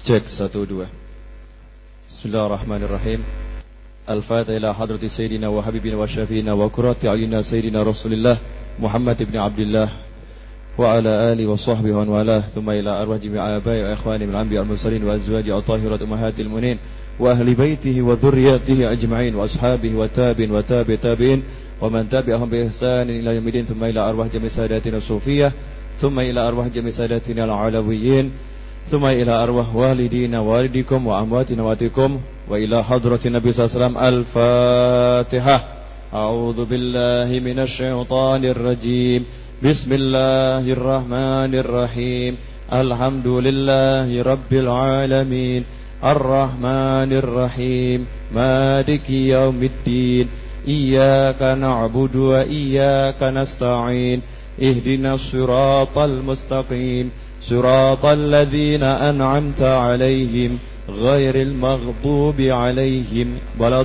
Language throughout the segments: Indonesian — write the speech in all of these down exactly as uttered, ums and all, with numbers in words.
Cek satu dua. Bismillahirrahmanirrahim. Al-Fatihah ila hadrati Sayyidina wa Habibina wa Syafiina wa Qurrati A'yunina Sayyidina Rasulillah Muhammad ibn Abdullah wa ala alihi wa sahbihi wa wala. Thumma ila arwah jami'i abai wa ikhwani min al-anbiya al-mursalin wa azwaji at-tahirat ummahatil mu'minin wa ahli baitihi wa dhurriyyatihi ajma'in wa ashabihi wa tabi'in wa tabi' tabi'in wa man tabi'ahum bi ihsanin ila yaumil din. Thumma ila arwah jami'i sadatina sufiyah, thumma ila arwah jami'i sadatina al-alawiyyin, ثم إلى أرواح والدينا والديكم وأمواتنا وأمواتكم وإلى حضرة النبي صلى الله عليه وسلم. الفاتحة. أعوذ بالله من الشيطان الرجيم. بسم الله الرحمن الرحيم. الحمد لله رب العالمين الرحمن الرحيم مالك يوم الدين إياك نعبد وإياك نستعين اهدنا الصراط المستقيم صراط الذين أنعمت عليهم غير المغضوب عليهم ولا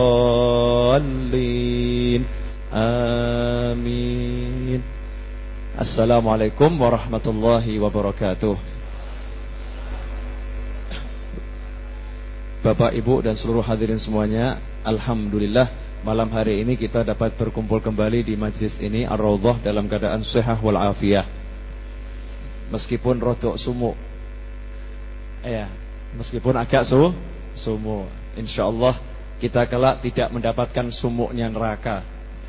الضالين آمين. Assalamualaikum warahmatullahi wabarakatuh. Bapak, Ibu dan seluruh hadirin semuanya, alhamdulillah malam hari ini kita dapat berkumpul kembali di majlis ini Ar-Raudhah dalam keadaan sehat wal afiyah. Meskipun rodok sumuk, ya, meskipun agak su, sumuk, insyaallah kita kelak tidak mendapatkan sumuknya neraka.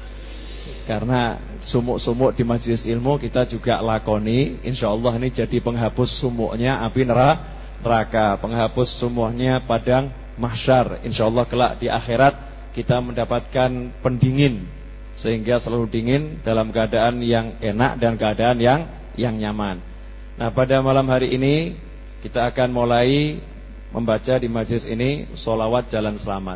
Karena sumuk-sumuk di majelis ilmu kita juga lakoni, insyaallah ini jadi penghapus sumuknya api neraka, penghapus sumuknya padang mahsyar. Insyaallah kelak di akhirat kita mendapatkan pendingin sehingga selalu dingin dalam keadaan yang enak dan keadaan yang yang nyaman. Nah, pada malam hari ini kita akan mulai membaca di majlis ini sholawat jalan selamat.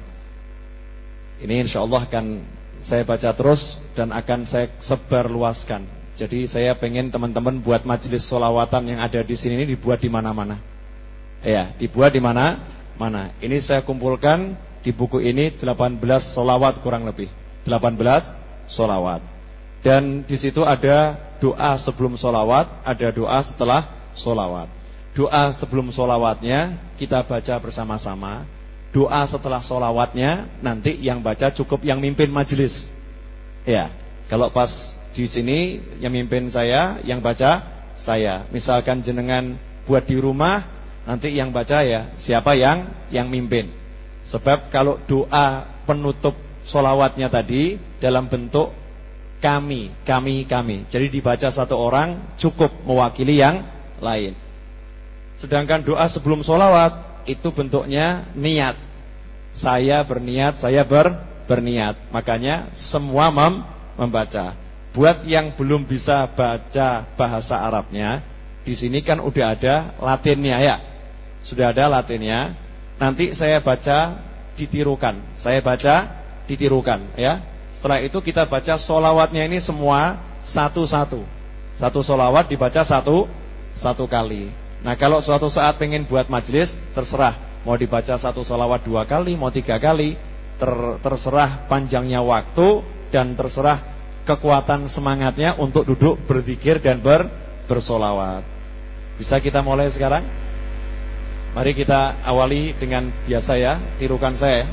Ini insya Allah akan saya baca terus dan akan saya sebarluaskan. Jadi saya pengen teman-teman buat majlis sholawatan yang ada di sini ini dibuat di mana-mana. Ya, dibuat di mana-mana. Ini saya kumpulkan di buku ini delapan belas sholawat kurang lebih. delapan belas sholawat. Dan di situ ada doa sebelum sholawat, ada doa setelah sholawat. Doa sebelum sholawatnya kita baca bersama-sama. Doa setelah sholawatnya nanti yang baca cukup yang mimpin majelis. Ya, kalau pas di sini yang mimpin saya, yang baca saya. Misalkan jenengan buat di rumah, nanti yang baca ya siapa yang yang mimpin. Sebab kalau doa penutup sholawatnya tadi dalam bentuk kami, kami, kami. Jadi dibaca satu orang cukup mewakili yang lain. Sedangkan doa sebelum sholawat itu bentuknya niat. Saya berniat, saya ber, berniat. Makanya semua mem, membaca. Buat yang belum bisa baca bahasa Arabnya, di sini kan udah ada Latinnya ya. Sudah ada Latinnya. Nanti saya baca ditirukan. Saya baca ditirukan ya. Setelah itu kita baca sholawatnya ini semua satu-satu. Satu sholawat dibaca satu satu kali. Nah, kalau suatu saat pengen buat majelis, terserah mau dibaca satu sholawat dua kali, mau tiga kali, ter, terserah panjangnya waktu dan terserah kekuatan semangatnya untuk duduk berzikir dan ber, bersolawat. Bisa kita mulai sekarang? Mari kita awali dengan biasa ya, tirukan saya.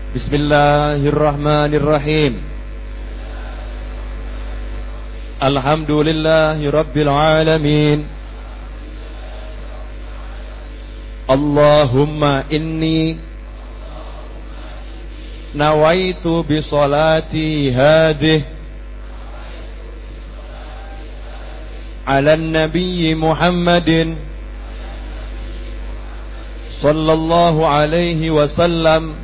Bismillahirrahmanirrahim. Alhamdulillahi Rabbil Alamin. Allahumma inni nawaitu bi salati hadhihi ala nabi Muhammadin sallallahu alaihi wasallam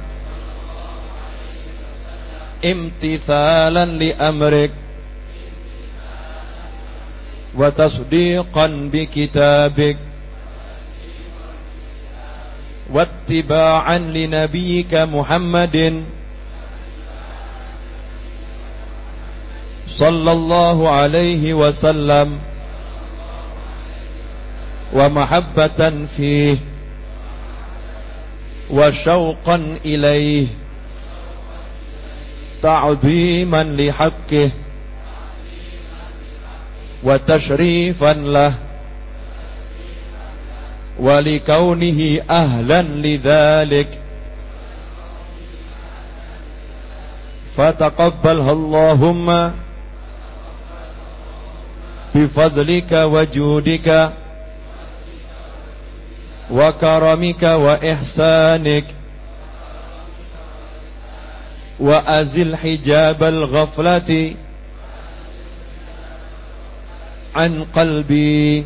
imtithalan li amrik wa tasdiqan bi kitabik wattiba'an li nabiyyika Muhammadin sallallahu alaihi wasallam wa mahabbatan fihi wa syauqan ilaihi ta'ziman li haqqihi wa tashrifan lah ولكونه أهلا لذلك فتقبلها اللهم بفضلك وجودك وكرمك وإحسانك وأزل حجاب الغفلة عن قلبي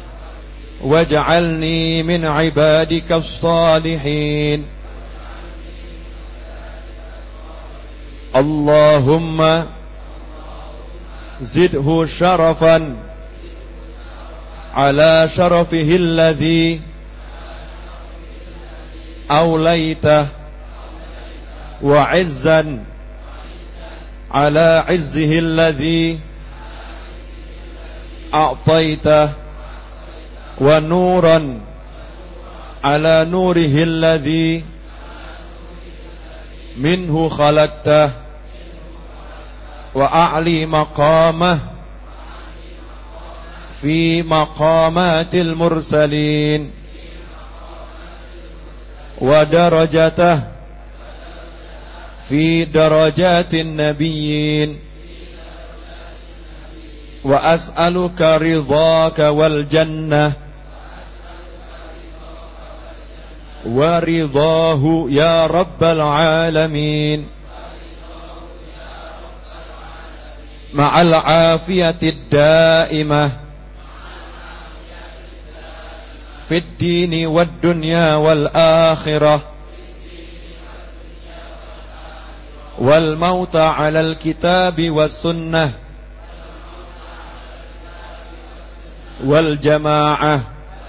واجعلني من عبادك الصالحين. اللهم زده شرفا على شرفه الذي أوليته وعزا على عزه الذي أعطيته ونورا على نوره الذي منه خلقته وأعلي مقامه في مقامات المرسلين ودرجته في درجات النبيين وأسألك رضاك والجنة ورضاه يا رب العالمين مع العافية الدائمة في الدين والدنيا والآخرة والموت على الكتاب والسنة والجماعة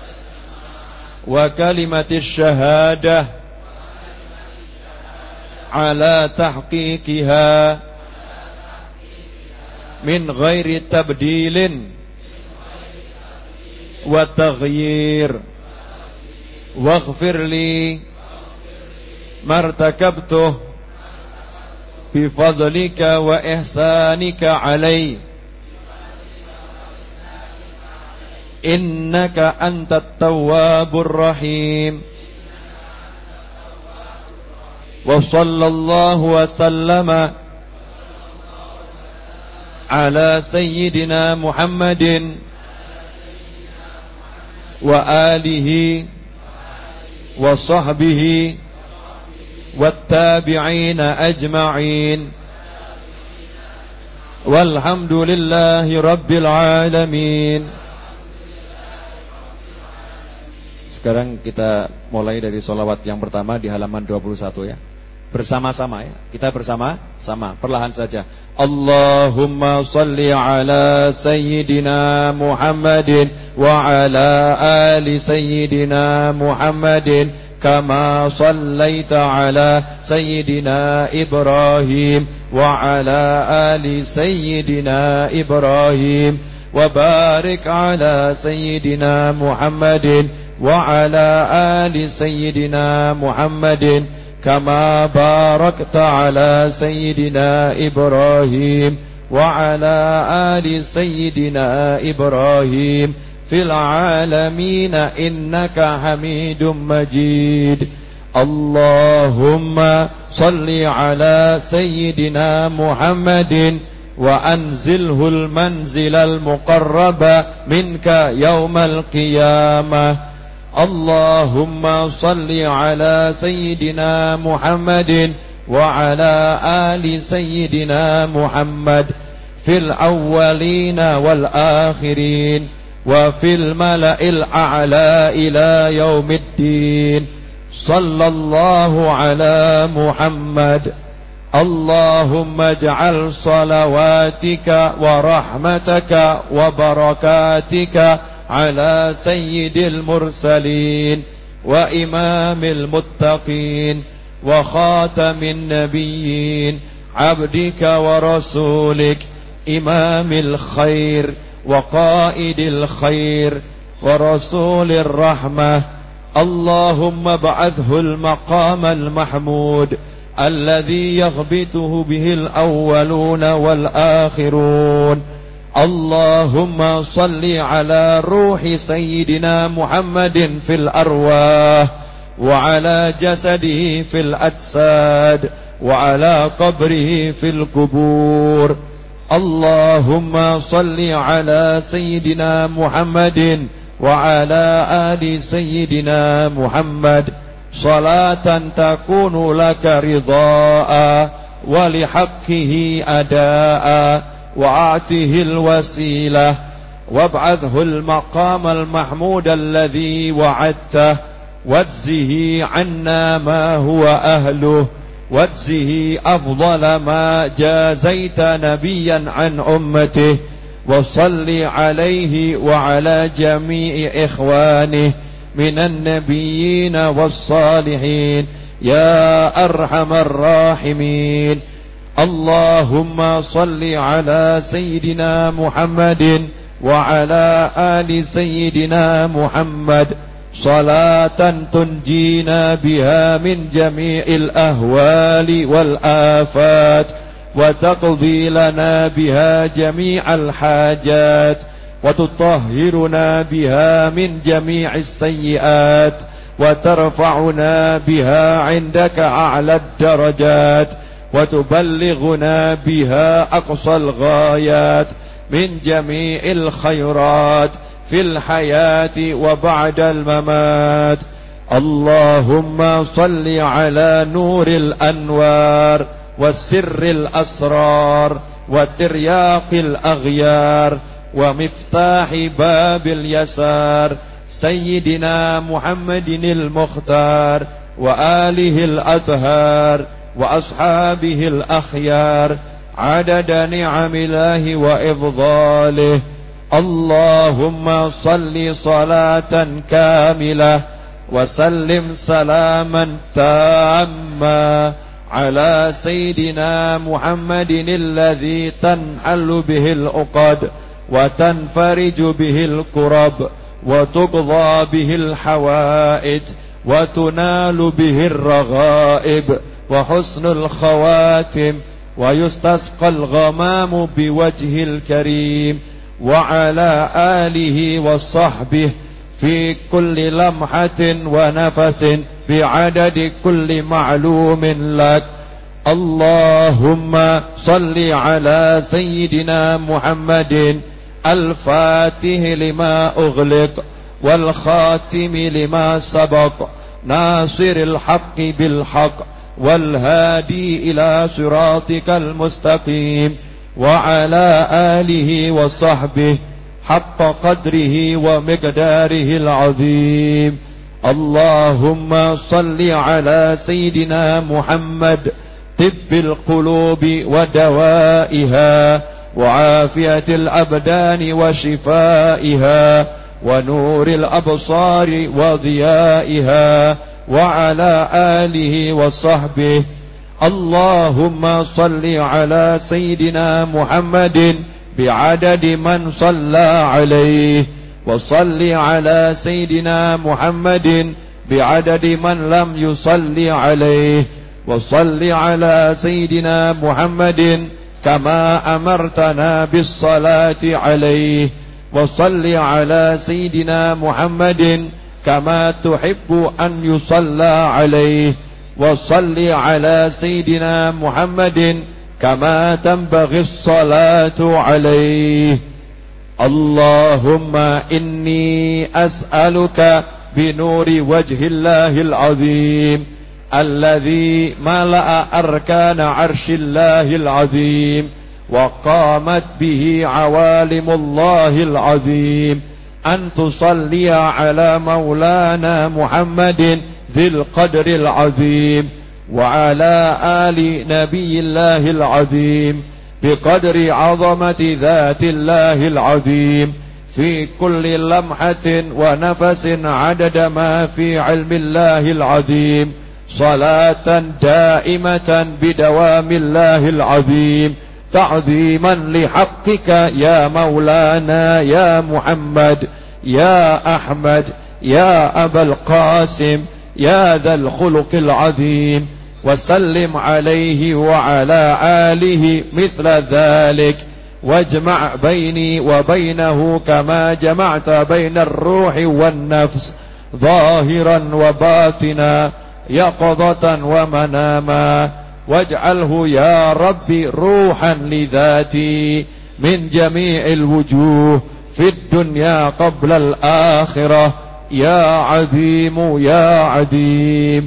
وكلمة الشهادة على تحقيقها من غير تبديل وتغيير واغفر لي ما ارتكبته بفضلك وإحسانك علي إنك أنت التواب الرحيم. وصلى الله وسلم على سيدنا محمد وآله وصحبه والتابعين أجمعين والحمد لله رب العالمين. Sekarang kita mulai dari sholawat yang pertama di halaman dua puluh satu ya. Bersama-sama ya. Kita bersama-sama, perlahan saja. Allahumma salli ala Sayyidina Muhammadin wa ala ali Sayyidina Muhammadin kama sallaita ala Sayyidina Ibrahim wa ala ali Sayyidina Ibrahim wa barik ala Sayyidina Muhammadin وعلى آل سيدنا محمد كما باركت على سيدنا إبراهيم وعلى آل سيدنا إبراهيم في العالمين إنك حميد مجيد. اللهم صل على سيدنا محمد وأنزله المنزل المقرب منك يوم القيامة. اللهم صل على سيدنا محمد وعلى آل سيدنا محمد في الأولين والآخرين وفي الملأ الأعلى إلى يوم الدين. صلى الله على محمد. اللهم اجعل صلواتك ورحمتك وبركاتك على سيد المرسلين وإمام المتقين وخاتم النبيين عبدك ورسولك إمام الخير وقائد الخير ورسول الرحمة. اللهم ابعثه المقام المحمود الذي يغبطه به الأولون والآخرون. اللهم صل على روح سيدنا محمد في الأرواح، وعلى جسده في الأجساد، وعلى قبره في القبور. اللهم صل على سيدنا محمد وعلى آل سيدنا محمد صلاة تكون لك رضاء ولحقه أداء، وأعطه الوسيلة وابعثه المقام المحمود الذي وعدته، واجزه عنا ما هو أهله، واجزه أفضل ما جازيت نبيا عن أمته. وصل عليه وعلى جميع إخوانه من النبيين والصالحين يا أرحم الراحمين. اللهم صل على سيدنا محمد وعلى آل سيدنا محمد صلاة تنجينا بها من جميع الأهوال والآفات، وتقضي لنا بها جميع الحاجات، وتطهرنا بها من جميع السيئات، وترفعنا بها عندك أعلى الدرجات، وتبلغنا بها أقصى الغايات من جميع الخيرات في الحياة وبعد الممات. اللهم صل على نور الأنوار والسر الأسرار وترياق الأغيار ومفتاح باب اليسار سيدنا محمد المختار، وآله الأطهار، وأصحابه الأخيار، عدد نعم الله وإفضاله. اللهم صل صلاة كاملة وسلم سلاما تاما على سيدنا محمد الذي تنحل به العقد وتنفرج به الكرب وتقضى به الحوائج وتنال به الرغائب وحسن الخواتم، ويستسقى الغمام بوجه الكريم، وعلى آله وصحبه في كل لمحة ونفس بعدد كل معلوم لك. اللهم صل على سيدنا محمد الفاتح لما أغلق والخاتم لما سبق، ناصر الحق بالحق، والهادي إلى صراطك المستقيم، وعلى آله وصحبه حق قدره ومقداره العظيم. اللهم صل على سيدنا محمد طب القلوب ودوائها، وعافية الأبدان وشفائها، ونور الأبصار وضيائها، وعلى آله وصحبه. اللهم صل على سيدنا محمد بعدد من صلى عليه، وصل على سيدنا محمد بعدد من لم يصل عليه، وصل على سيدنا محمد كما أمرتنا بالصلاة عليه، وصل على سيدنا محمد كما تحب أن يصلى عليه، وصل على سيدنا محمد كما تنبغي الصلاة عليه. اللهم إني أسألك بنور وجه الله العظيم الذي ملأ أركان عرش الله العظيم وقامت به عوالم الله العظيم، أن تصلي على مولانا محمد ذي القدر العظيم وعلى آل نبي الله العظيم بقدر عظمة ذات الله العظيم في كل لمحة ونفس عدد ما في علم الله العظيم، صلاة دائمة بدوام الله العظيم تعظيما لحقك يا مولانا يا محمد يا أحمد يا أبا القاسم يا ذا الخلق العظيم. وسلم عليه وعلى آله مثل ذلك واجمع بيني وبينه كما جمعت بين الروح والنفس ظاهرا وباطنا يقظة ومناما، واجعله يا ربي روحا لذاتي من جميع الوجوه في الدنيا قبل الآخرة يا عظيم يا عظيم.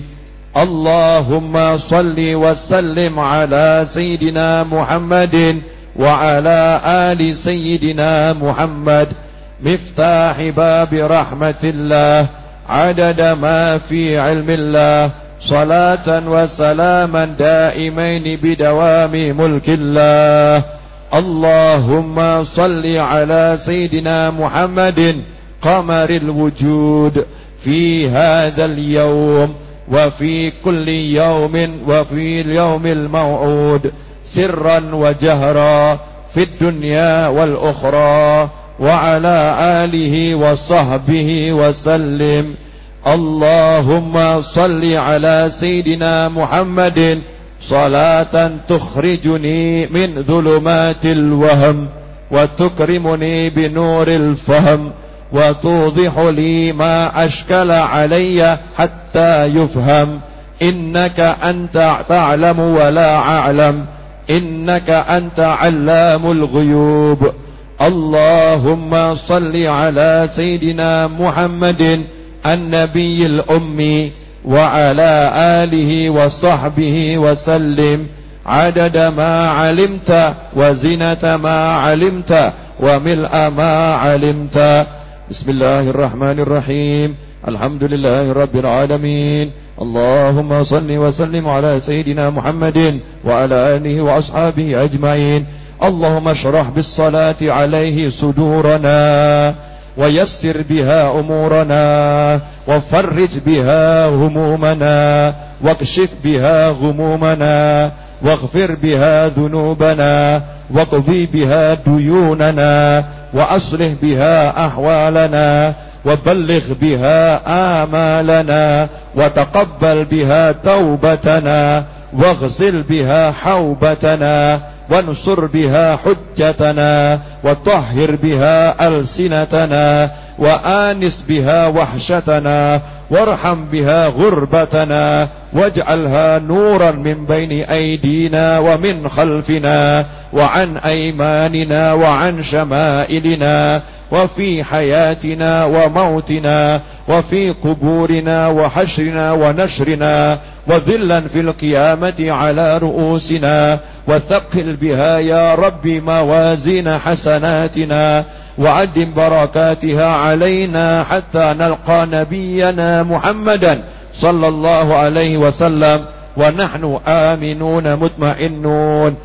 اللهم صل وسلم على سيدنا محمد وعلى آل سيدنا محمد مفتاح باب رحمة الله عدد ما في علم الله، صلاة وسلاما دائمين بدوام ملك الله. اللهم صل على سيدنا محمد قمر الوجود في هذا اليوم وفي كل يوم وفي اليوم الموعود سرا وجهرا في الدنيا والأخرى، وعلى آله وصحبه وسلم. اللهم صل على سيدنا محمد صلاة تخرجني من ظلمات الوهم وتكرمني بنور الفهم وتوضح لي ما أشكل علي حتى يفهم. إنك أنت تعلم ولا أعلم، إنك أنت علام الغيوب. اللهم صل على سيدنا محمد النبي الأمي وعلى آله وصحبه وسلم عدد ما علمت وزنة ما علمت وملء ما علمت. بسم الله الرحمن الرحيم. الحمد لله رب العالمين. اللهم صل وسلم على سيدنا محمد وعلى آله وأصحابه أجمعين. اللهم اشرح بالصلاة عليه صدورنا ويسر بها أمورنا وفرج بها همومنا واكشف بها غمومنا واغفر بها ذنوبنا واقضي بها ديوننا وأصلح بها أحوالنا وبلغ بها آمالنا وتقبل بها توبتنا واغسل بها حوبتنا وانصر بها حجتنا وطهر بها ألسنتنا وآنس بها وحشتنا وارحم بها غربتنا واجعلها نورا من بين أيدينا ومن خلفنا وعن أيماننا وعن شمائلنا وفي حياتنا وموتنا وفي قبورنا وحشرنا ونشرنا وذلا في القيامة على رؤوسنا وثقل بها يا رب موازين حسناتنا وعدم بركاتها علينا حتى نلقى نبينا محمدا صلى الله عليه وسلم ونحن آمنون مطمئنون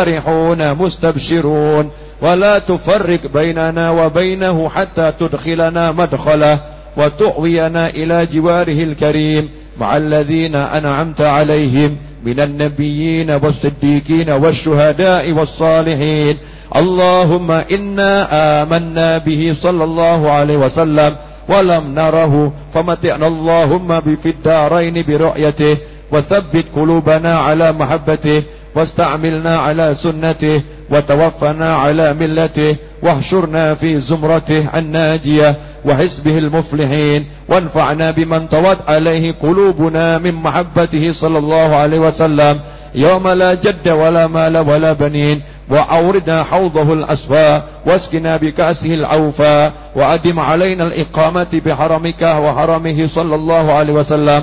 فرحون مستبشرون، ولا تفرق بيننا وبينه حتى تدخلنا مدخله وتؤوينا إلى جواره الكريم مع الذين أنعمت عليهم من النبيين والصديقين والشهداء والصالحين. اللهم إنا آمنا به صلى الله عليه وسلم ولم نره فمتعنا اللهم في الدارين برؤيته وثبت قلوبنا على محبته واستعملنا على سنته وتوفنا على ملته واحشرنا في زمرته الناجية وحزبه المفلحين، وانفعنا بمن طوت عليه قلوبنا من محبته صلى الله عليه وسلم يوم لا جد ولا مال ولا بنين، وأوردنا حوضه الأصفى واسقنا بكأسه الأوفى، وأدم علينا الإقامة بحرمك وحرمه صلى الله عليه وسلم.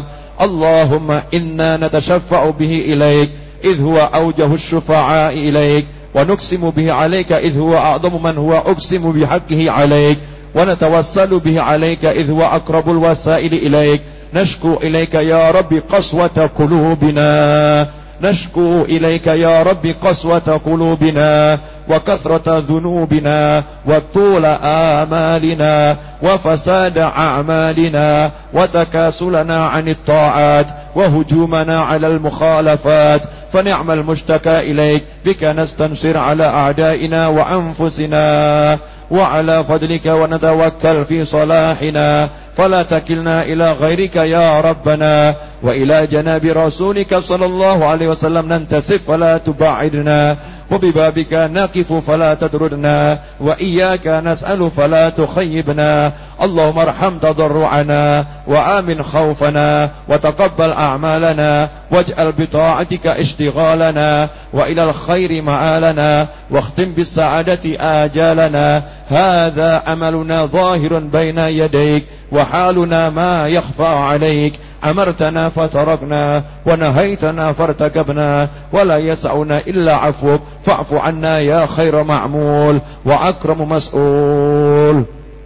اللهم إنا نتشفع به إليك إذ هو أوجه الشفعاء إليك، ونقسم به عليك إذ هو أعظم من هو أقسم بحقه عليك، ونتوسل به عليك إذ هو أقرب الوسائل إليك. نشكو إليك يا رب قسوة قلوبنا، نشكو إليك يا رب قسوة قلوبنا وكثرة ذنوبنا وطول آمالنا وفساد أعمالنا وتكاسلنا عن الطاعات وهجومنا على المخالفات، فنعم المشتكى إليك، بك نستنصر على أعدائنا وأنفسنا، وعلى فضلك ونتوكل في صلاحنا، فلا تكلنا إلى غيرك يا ربنا، وإلى جناب رسولك صلى الله عليه وسلم ننتسب فلا تبعدنا، وببابك نقف فلا تطردنا وإياك نسأل فلا تخيبنا اللهم ارحم تضرعنا وآمن خوفنا وتقبل أعمالنا واجعل بطاعتك اشتغالنا وإلى الخير معالنا واختم بالسعادة آجالنا هذا أملنا ظاهر بين يديك وحالنا ما يخفى عليك أمرتنا فتركنا ونهيتنا فارتكبنا ولا يسعنا إلا عفوك فاعف عنا يا خير معمول وأكرم مسؤول.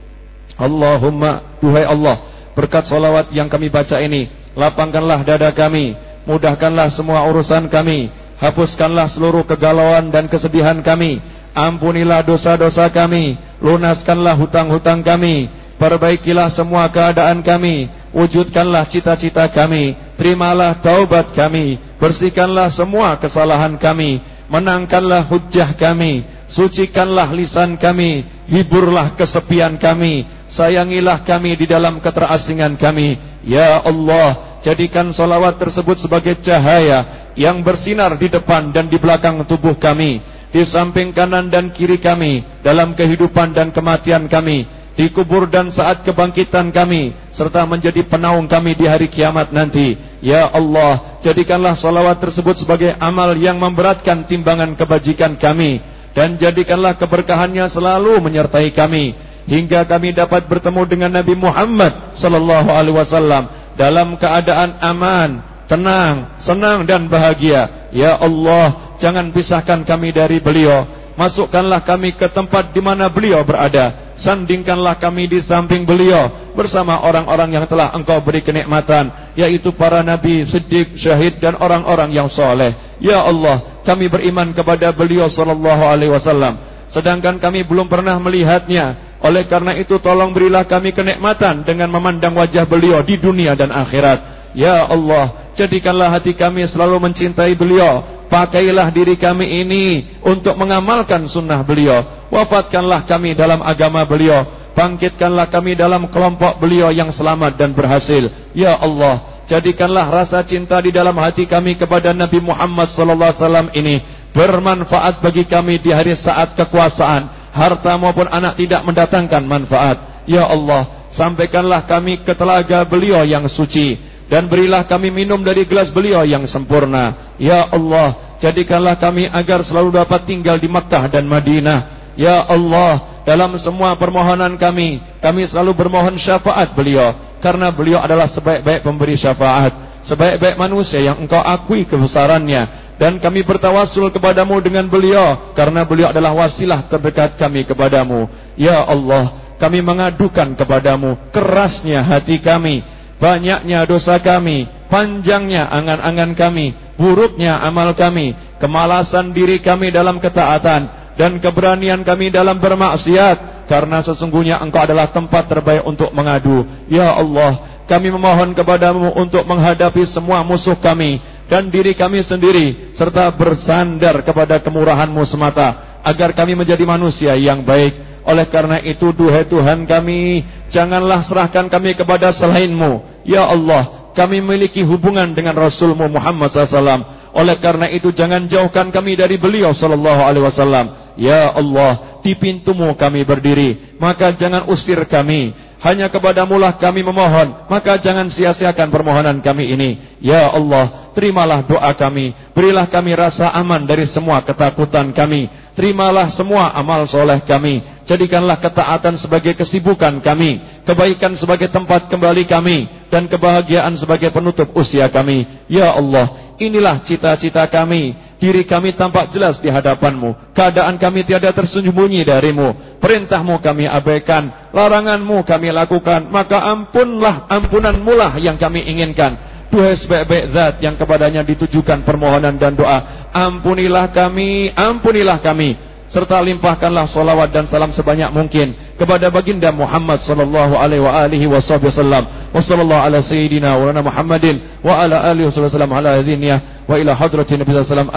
Allahumma, duhai Allah, berkat salawat yang kami baca ini, lapangkanlah dada kami, mudahkanlah semua urusan kami, hapuskanlah seluruh kegalauan dan kesedihan kami, ampunilah dosa-dosa kami, lunaskanlah hutang-hutang kami, perbaikilah semua keadaan kami, wujudkanlah cita-cita kami, terimalah taubat kami, bersihkanlah semua kesalahan kami, menangkanlah hujjah kami, sucikanlah lisan kami, hiburlah kesepian kami, sayangilah kami di dalam keterasingan kami. Ya Allah, jadikan salawat tersebut sebagai cahaya yang bersinar di depan dan di belakang tubuh kami, di samping kanan dan kiri kami, dalam kehidupan dan kematian kami, di kubur dan saat kebangkitan kami, serta menjadi penaung kami di hari kiamat nanti. Ya Allah, jadikanlah salawat tersebut sebagai amal yang memberatkan timbangan kebajikan kami, dan jadikanlah keberkahannya selalu menyertai kami, hingga kami dapat bertemu dengan Nabi Muhammad sallallahu alaihi wasallam dalam keadaan aman, tenang, senang dan bahagia. Ya Allah, jangan pisahkan kami dari beliau, masukkanlah kami ke tempat di mana beliau berada, sandingkanlah kami di samping beliau bersama orang-orang yang telah Engkau beri kenikmatan, yaitu para nabi, siddiq, syahid dan orang-orang yang soleh. Ya Allah, kami beriman kepada beliau sallallahu alaihi wasallam, sedangkan kami belum pernah melihatnya. Oleh karena itu tolong berilah kami kenikmatan dengan memandang wajah beliau di dunia dan akhirat. Ya Allah, jadikanlah hati kami selalu mencintai beliau, pakailah diri kami ini untuk mengamalkan sunnah beliau, wafatkanlah kami dalam agama beliau, bangkitkanlah kami dalam kelompok beliau yang selamat dan berhasil. Ya Allah, jadikanlah rasa cinta di dalam hati kami kepada Nabi Muhammad sallallahu alaihi wasallam ini bermanfaat bagi kami di hari saat kekuasaan, harta maupun anak tidak mendatangkan manfaat. Ya Allah, sampaikanlah kami ke telaga beliau yang suci, dan berilah kami minum dari gelas beliau yang sempurna. Ya Allah, jadikanlah kami agar selalu dapat tinggal di Makkah dan Madinah. Ya Allah, dalam semua permohonan kami, kami selalu bermohon syafaat beliau, karena beliau adalah sebaik-baik pemberi syafaat, sebaik-baik manusia yang Engkau akui kebesarannya. Dan kami bertawassul kepadamu dengan beliau, karena beliau adalah wasilah terdekat kami kepadamu. Ya Allah, kami mengadukan kepadamu kerasnya hati kami, banyaknya dosa kami, panjangnya angan-angan kami, buruknya amal kami, kemalasan diri kami dalam ketaatan, dan keberanian kami dalam bermaksiat, karena sesungguhnya Engkau adalah tempat terbaik untuk mengadu. Ya Allah, kami memohon kepadamu untuk menghadapi semua musuh kami dan diri kami sendiri, serta bersandar kepada kemurahan-Mu semata, agar kami menjadi manusia yang baik. Oleh karena itu, duhai Tuhan kami, janganlah serahkan kami kepada selain-Mu. Ya Allah, kami memiliki hubungan dengan Rasul-Mu Muhammad sallallahu alaihi wasallam. Oleh karena itu, jangan jauhkan kami dari beliau sallallahu alaihi wasallam. Ya Allah, di pintu-Mu kami berdiri, maka jangan usir kami. Hanya kepadamu lah kami memohon, maka jangan sia-siakan permohonan kami ini. Ya Allah, terimalah doa kami, berilah kami rasa aman dari semua ketakutan kami, terimalah semua amal soleh kami, jadikanlah ketaatan sebagai kesibukan kami, kebaikan sebagai tempat kembali kami, dan kebahagiaan sebagai penutup usia kami. Ya Allah, inilah cita-cita kami. Diri kami tampak jelas di hadapan-Mu, keadaan kami tiada tersembunyi dari-Mu, perintah-Mu kami abaikan, larangan-Mu kami lakukan, maka ampunlah, ampunan-Mu lah yang kami inginkan. Duhai sebaik-baik zat yang kepadanya ditujukan permohonan dan doa, ampunilah kami, ampunilah kami, serta limpahkanlah salawat dan salam sebanyak mungkin kepada baginda Muhammad sallallahu alaihi wa alihi wasallam. Wa sallallahu ala sayyidina wa lana Muhammadin wa ala alihi wasallam ala hadiniyah wa ila hadratin Nabi sallallahu alaihi wasallam.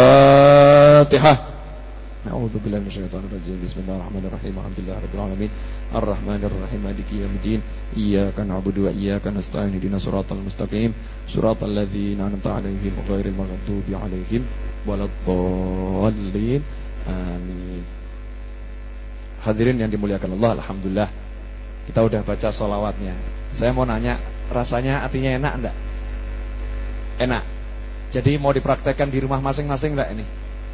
Al-Fatihah. A'udzu billahi minasyaitonir rajim. Bismillahirrahmanirrahim. Alhamdulillahirabbil alamin. Arrahmanir rahim. Maliki yaumiddin. Iyyaka na'budu wa iyyaka nasta'in. Ihdinas siratal mustaqim. Siratal ladzina an'amta 'alaihim ghairil maghdubi 'alaihim waladdallin. Amin. Hadirin yang dimuliakan Allah, alhamdulillah kita udah baca sholawatnya. Saya mau nanya, rasanya artinya enak enggak? Enak. Jadi mau dipraktekkan di rumah masing-masing enggak ini?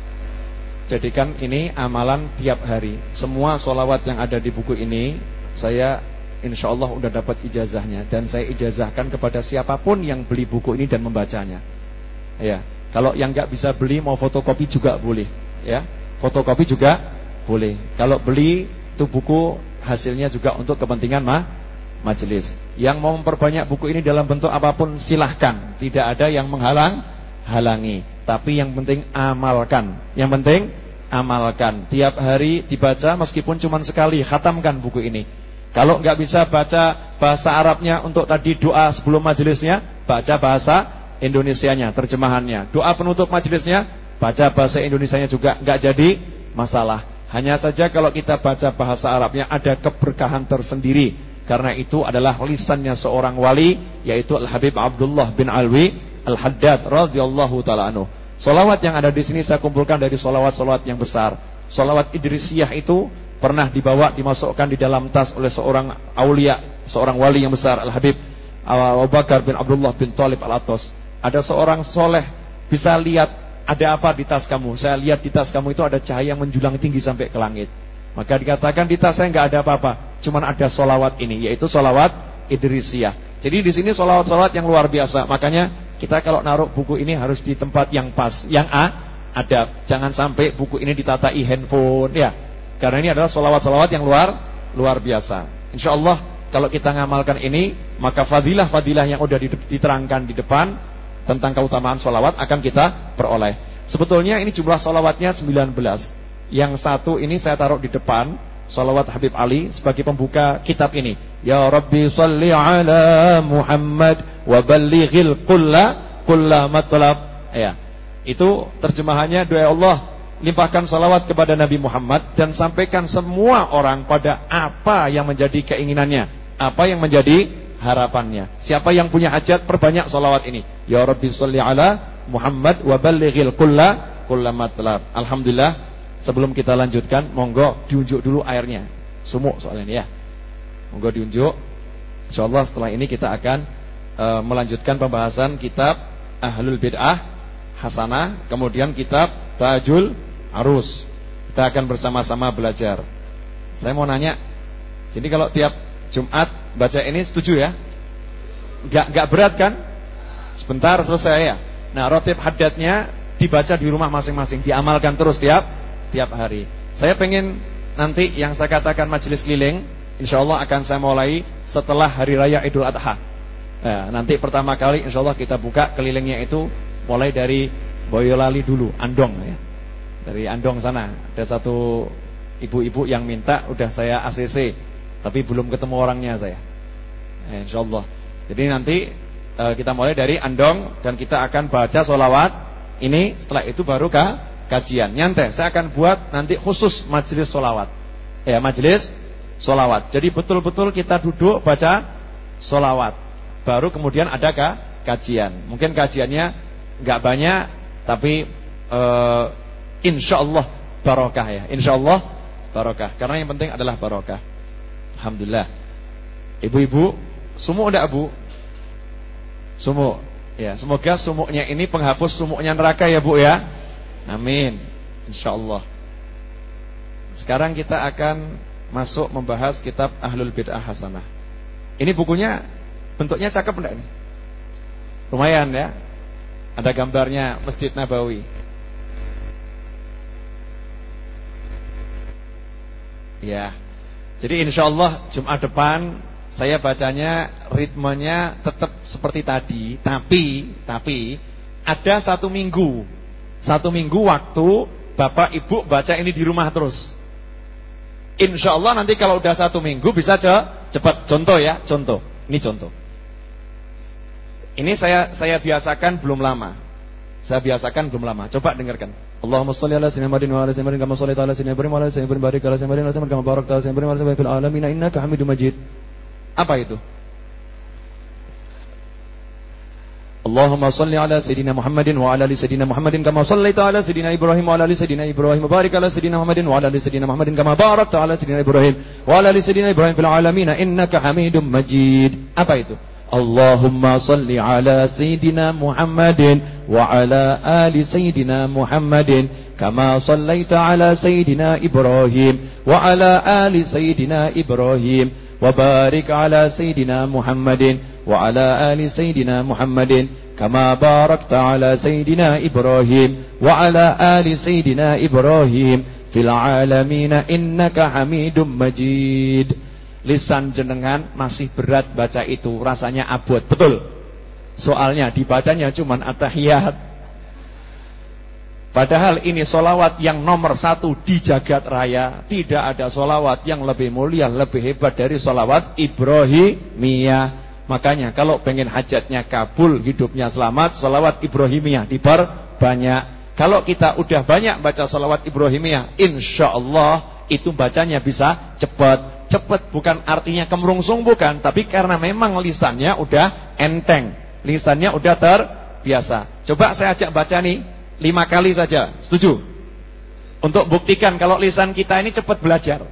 Jadikan ini amalan tiap hari. Semua sholawat yang ada di buku ini, saya insya Allah udah dapat ijazahnya. Dan saya ijazahkan kepada siapapun yang beli buku ini dan membacanya. Ya, kalau yang enggak bisa beli, mau fotokopi juga boleh. Ya, fotokopi juga boleh. Kalau beli itu buku, hasilnya juga untuk kepentingan ma majelis. Yang mau memperbanyak buku ini dalam bentuk apapun silahkan. Tidak ada yang menghalang halangi. Tapi yang penting amalkan. Yang penting amalkan. Tiap hari dibaca meskipun cuma sekali. Khatamkan buku ini. Kalau nggak bisa baca bahasa Arabnya untuk tadi doa sebelum majelisnya, baca bahasa Indonesianya, terjemahannya. Doa penutup majelisnya, baca bahasa Indonesianya juga. Nggak jadi masalah. Hanya saja kalau kita baca bahasa Arabnya ada keberkahan tersendiri. Karena itu adalah lisannya seorang wali, yaitu Al-Habib Abdullah bin Alwi Al-Haddad radhiyallahu ta'ala anhu. Salawat yang ada di sini saya kumpulkan dari salawat-salawat yang besar. Salawat Idrisiyah itu pernah dibawa, dimasukkan di dalam tas oleh seorang aulia, seorang wali yang besar, Al-Habib Abu Bakar bin Abdullah bin Thalib Al-Atos. Ada seorang soleh bisa lihat ada apa di tas kamu? Saya lihat di tas kamu itu ada cahaya yang menjulang tinggi sampai ke langit. Maka dikatakan di tas saya nggak ada apa-apa, cuman ada solawat ini, yaitu solawat Idrisiyah. Jadi di sini solawat-solawat yang luar biasa. Makanya kita kalau naruh buku ini harus di tempat yang pas, yang A, adab. Jangan sampai buku ini ditatai handphone, ya. Karena ini adalah solawat-solawat yang luar luar biasa. Insya Allah kalau kita ngamalkan ini, maka fadilah-fadilah yang udah diterangkan di depan tentang keutamaan sholawat akan kita peroleh. Sebetulnya ini jumlah sholawatnya sembilan belas. Yang satu ini saya taruh di depan, sholawat Habib Ali sebagai pembuka kitab ini. Ya Rabbi salli ala Muhammad wa ballighil kulla kulla matlab. Ya, itu terjemahannya, doa Allah limpahkan sholawat kepada Nabi Muhammad dan sampaikan semua orang pada apa yang menjadi keinginannya, apa yang menjadi harapannya. Siapa yang punya hajat, perbanyak salawat ini. Ya Rabbi sholli ala Muhammad wa ballighil kulla kulla matlab. Alhamdulillah, sebelum kita lanjutkan, monggo diunjuk dulu airnya. Sumuk soalnya ini ya. Monggo diunjuk. Insyaallah setelah ini kita akan uh, melanjutkan pembahasan kitab Ahlul Bid'ah Hasanah, kemudian kitab Tajul Arus. Kita akan bersama-sama belajar. Saya mau nanya, jadi kalau tiap Jumat baca ini setuju ya? Gak, gak berat kan? Sebentar selesai ya. Nah, rotib hadatnya dibaca di rumah masing-masing, diamalkan terus tiap tiap hari. Saya pengen nanti yang saya katakan majelis keliling, insya Allah akan saya mulai setelah hari raya Idul Adha. Nah, nanti pertama kali insya Allah kita buka kelilingnya itu mulai dari Boyolali dulu, Andong ya. Dari Andong sana ada satu ibu-ibu yang minta, udah saya A C C. Tapi belum ketemu orangnya saya. eh, InsyaAllah. Jadi nanti e, kita mulai dari Andong dan kita akan baca sholawat ini. Setelah itu baru ke kajian. Nyantai. Saya akan buat nanti khusus majelis sholawat. Ya, majelis sholawat. Jadi betul-betul kita duduk baca sholawat. Baru kemudian ada ke kajian. Mungkin kajiannya nggak banyak, tapi e, InsyaAllah barokah ya. InsyaAllah barokah. Karena yang penting adalah barokah. Alhamdulillah. Ibu-ibu, sumuk enggak Bu? Sumuk. Ya, semoga sumuknya ini penghapus sumuknya neraka ya Bu ya. Amin. Insyaallah. Sekarang kita akan masuk membahas kitab Ahlul Bid'ah Hasanah. Ini bukunya bentuknya cakep enggak ini? Lumayan ya. Ada gambarnya Masjid Nabawi. Ya. Jadi insya Allah Jumat depan saya bacanya ritmenya tetap seperti tadi, tapi tapi ada satu minggu, satu minggu waktu Bapak Ibu baca ini di rumah terus. Insya Allah nanti kalau udah satu minggu bisa cepat. Contoh ya, contoh. Ini contoh. Ini saya saya biasakan belum lama. Saya biasakan belum lama. Coba dengarkan. Allahumma shalli ala sayyidina Muhammadin wa ala sayyidina kama shallaita ala sayyidina Ibrahim wa ala sayyidina Ibrahim barik ala sayyidina Ibrahim kama barakta ala sayyidina Ibrahim wa ala sayyidina fil alamin innaka Hamidum Majid. Apa itu? Allahumma salli ala Sayyidina Muhammadin wa ala ali Sayyidina Muhammadin kama sallaita ala Sayyidina Ibrahim wa ala ali Sayyidina Ibrahim wa barik ala Sayyidina Muhammadin wa ala ali Sayyidina Muhammadin kama barakta ala Sayyidina Ibrahim wa ala ali Sayyidina Ibrahim fil alamin innaka Hamidum Majid. Apa itu? Allahumma salli ala Sayyidina Muhammadin wa ala ali Sayyidina Muhammadin kama sallaita ala Sayyidina Ibrahim wa ala ali Sayyidina Ibrahim wa barik ala Sayyidina Muhammadin wa ala ali Sayyidina Muhammadin kama barakta ala Sayyidina Ibrahim wa ala ali Sayyidina Ibrahim fil alamin innaka Hamidum Majid. Lisan jenengan masih berat baca itu, rasanya abot. Betul. Soalnya dibacanya cuman at-tahiyat. Padahal ini solawat yang nomor satu di jagat raya. Tidak ada solawat yang lebih mulia, lebih hebat dari solawat Ibrahimiyah. Makanya kalau pengen hajatnya kabul, hidupnya selamat, solawat Ibrahimiyah diperbanyak. Kalau kita udah banyak baca solawat Ibrahimiyah, insya Allah itu bacanya bisa cepat. Cepat bukan artinya kemerungsung, bukan. Tapi karena memang lisannya udah enteng, lisannya udah terbiasa. Coba saya ajak baca nih lima kali saja, setuju? Untuk buktikan kalau lisan kita ini cepat belajar.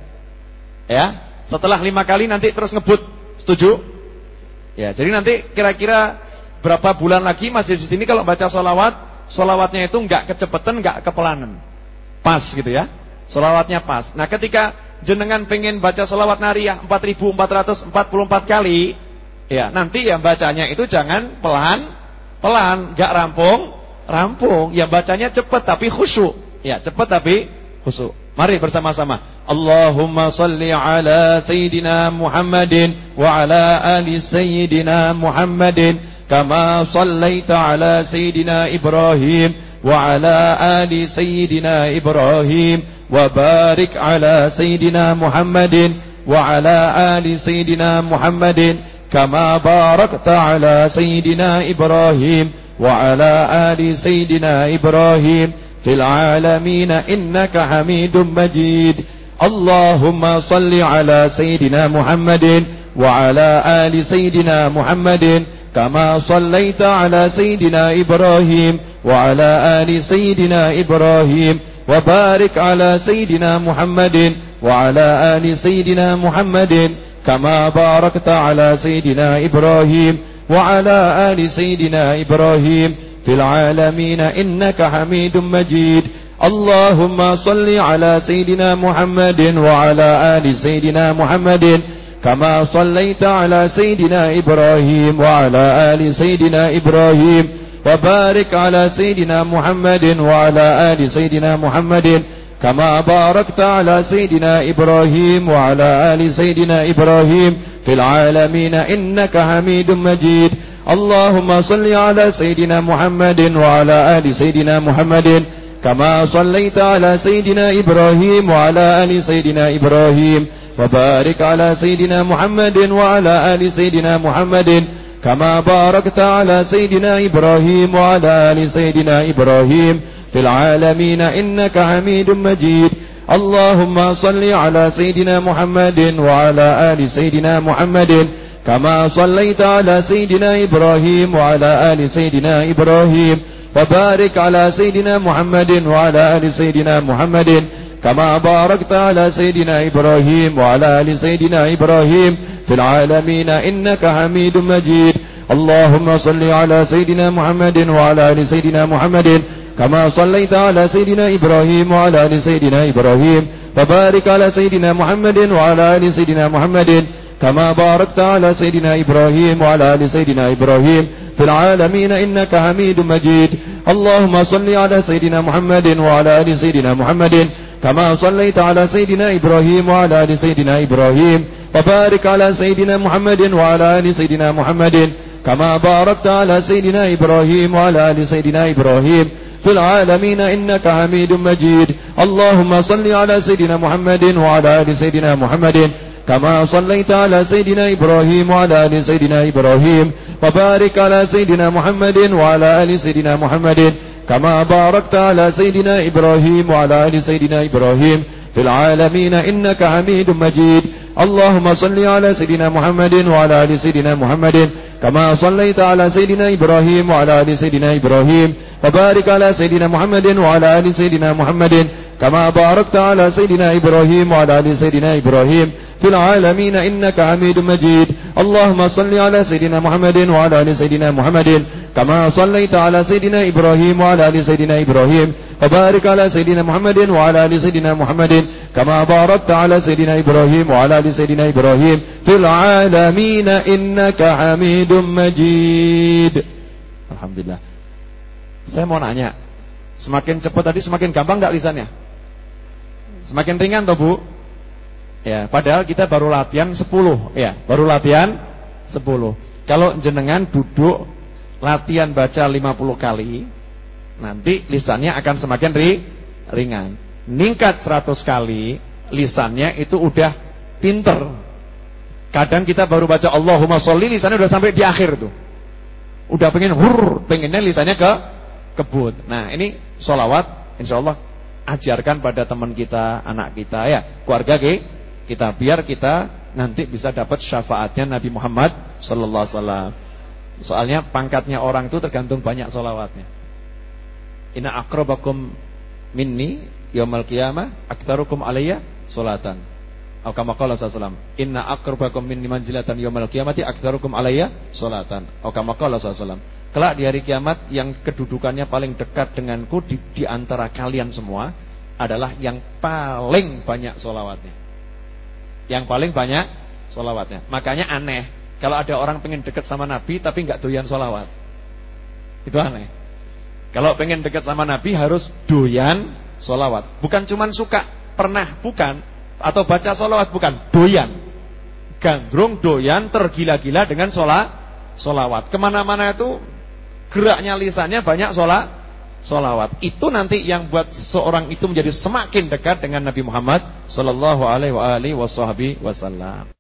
Ya, setelah lima kali nanti terus ngebut, setuju? Ya, jadi nanti kira-kira berapa bulan lagi masjid di sini kalau baca solawat, solawatnya itu nggak kecepatan, nggak kepelanan, pas gitu ya. Solawatnya pas. Nah, ketika jenengan pengen baca solawat nariyah empat ribu empat ratus empat puluh empat kali, ya nanti yang bacanya itu jangan pelan, pelan, nggak rampung, rampung. Yang bacanya cepat tapi khusyuk. Ya, cepat tapi khusyuk. Mari bersama-sama. Allahumma salli ala Sayyidina Muhammadin wa ala ali Sayyidina Muhammadin kama sallaita ala Sayyidina Ibrahim wa ala ali Sayyidina Ibrahim wa barik ala Sayyidina Muhammadin wa ala ali Sayyidina Muhammadin kama barakta ala Sayyidina Ibrahim wa ala ali Sayyidina Ibrahim fil alamin innaka Hamidum Majid. Allahumma salli ala Sayyidina Muhammadin wa ala ali Sayyidina Muhammadin kama sallaita ala Sayyidina Ibrahim wa ala ali Sayyidina Ibrahim wa barik ala Sayyidina Muhammadin wa ala ali Sayyidina Muhammadin kama barakta ala Sayyidina Ibrahim wa ala ali Sayyidina Ibrahim fil alamin innaka Hamidum Majid. Allahumma salli ala Sayyidina Muhammadin wa ala ali Sayyidina Muhammadin kama sallaita ala Sayyidina Ibrahim wa ala ali Sayyidina Ibrahim wa barik ala Sayyidina Muhammadin wa ala ali Sayyidina Muhammadin kama barakta ala Sayyidina Ibrahim wa ala ali Sayyidina Ibrahim fil alamin innaka Hamidum Majid. Allahumma salli ala Sayyidina Muhammadin wa ala ali Sayyidina Muhammadin kama sallaita ala Sayyidina Ibrahim wa ala ali Sayyidina Ibrahim wa barik ala Sayyidina Muhammadin wa ala ali Sayyidina Muhammadin kama barakta ala Sayyidina Ibrahim wa ala ali Sayyidina Ibrahim fil alamin innaka Hamidum Majid. Allahumma salli ala Sayyidina Muhammadin wa ala ali Sayyidina Muhammadin kama sallaita ala Sayyidina Ibrahim wa ala ali Sayyidina Ibrahim wa barik ala Sayyidina Muhammadin wa ala ali Sayyidina Muhammadin kama barakta ala Sayyidina Ibrahim wa ala ali Sayyidina Ibrahim fil alamin innaka Hamidum Majid. Allahumma salli ala Sayyidina Muhammadin wa ala ali Sayyidina Muhammadin kama sallaita ala Sayyidina Ibrahim wa ala ali Sayyidina Ibrahim wa barik ala Sayyidina Muhammadin wa ala ali Sayyidina Muhammadin kama barakta ala Sayyidina Ibrahim wa ala ali Sayyidina Ibrahim fil alamin innaka Hamidum Majid. Allahumma salli ala Sayyidina Muhammadin wa ala ali Sayyidina Muhammadin kama sallaita ala Sayyidina Ibrahim wa ala ali Sayyidina Ibrahim wa barik ala Sayyidina Muhammadin wa ala ali Sayyidina Muhammadin kama barakta ala Sayyidina Ibrahim wa ala ali Sayyidina Ibrahim fil alamin innaka Hamidum Majid. Allahumma salli ala Sayyidina Muhammadin wa ala ali Sayyidina Muhammadin kama sallaita ala Sayyidina Ibrahim wa ala ali Sayyidina Ibrahim wa barik ala Sayyidina Muhammadin wa ala ali Sayyidina Muhammadin kama barakta ala Sayyidina Ibrahim wa ala ali Sayyidina Ibrahim fil alamin innaka Hamidum Majid. Allahumma salli ala Sayyidina Muhammadin wa ala ali Sayyidina Muhammadin كما صليت على سيدنا إبراهيم وعلى آل سيدنا إبراهيم وبارك على سيدنا محمد وعلى آل سيدنا محمد كما باركت على سيدنا إبراهيم وعلى آل سيدنا إبراهيم في العالمين إنك حميد مجيد. اللهم صل على سيدنا محمد وعلى آل سيدنا محمد كما صليت على سيدنا إبراهيم وعلى آل سيدنا إبراهيم وبارك على سيدنا محمد وعلى آل سيدنا محمد كما باركت على سيدنا إبراهيم وعلى آل سيدنا إبراهيم في العالمين إنك حميد مجيد. Alhamdulillah. Saya mau nanya, semakin cepat tadi semakin gampang enggak lisannya? Semakin ringan toh, Bu? Ya, padahal kita baru latihan sepuluh, ya, baru latihan sepuluh. Kalau jenengan duduk latihan baca lima puluh kali, nanti lisannya akan semakin ri, ringan. Ningkat seratus kali, lisannya itu udah pinter. Kadang kita baru baca Allahumma sholli, lisannya udah sampai di akhir tuh. Udah pengen hurr, pengennya lisannya ke kebut. Nah, ini sholawat insyaallah ajarkan pada teman kita, anak kita, ya, keluarga kita, biar kita nanti bisa dapat syafaatnya Nabi Muhammad sallallahu alaihi wasallam. Soalnya pangkatnya orang itu tergantung banyak sholawatnya. Inna akrabakum minni yaumal qiyamah aktsarukum alayya sholatan. Atau kama qala sallallahu alaihi wasallam, inna akrabakum minni manzilatan yaumal qiyamati aktsarukum alayya sholatan. Atau kama qala sallallahu alaihi wasallam. Kelak di hari kiamat yang kedudukannya paling dekat denganku di, di antara kalian semua adalah yang paling banyak sholawatnya. Yang paling banyak sholawatnya. Makanya aneh kalau ada orang pengen dekat sama Nabi tapi nggak doyan sholawat. Itu aneh. Kalau pengen dekat sama Nabi harus doyan sholawat. Bukan cuman suka, pernah, bukan. Atau baca sholawat, bukan, doyan. Gandrung, doyan, tergila-gila dengan sholat, sholawat. Kemana-mana itu geraknya lisannya banyak sholat, sholawat. Itu nanti yang buat seorang itu menjadi semakin dekat dengan Nabi Muhammad sallallahu alaihi wasallam.